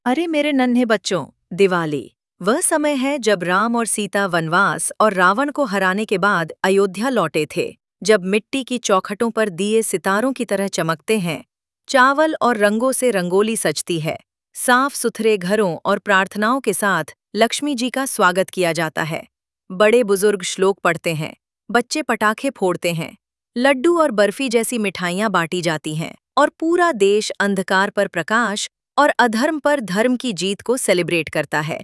अरे मेरे नन्हे बच्चों, दिवाली वह समय है जब राम और सीता वनवास और रावण को हराने के बाद अयोध्या लौटे थे। जब मिट्टी की चौखटों पर दिए सितारों की तरह चमकते हैं, चावल और रंगों से रंगोली सजती है, साफ सुथरे घरों और प्रार्थनाओं के साथ लक्ष्मी जी का स्वागत किया जाता है। बड़े बुजुर्ग श्लोक पढ़ते हैं, बच्चे पटाखे फोड़ते हैं, लड्डू और बर्फी जैसी मिठाइयाँ बांटी जाती हैं और पूरा देश अंधकार पर प्रकाश और अधर्म पर धर्म की जीत को सेलिब्रेट करता है।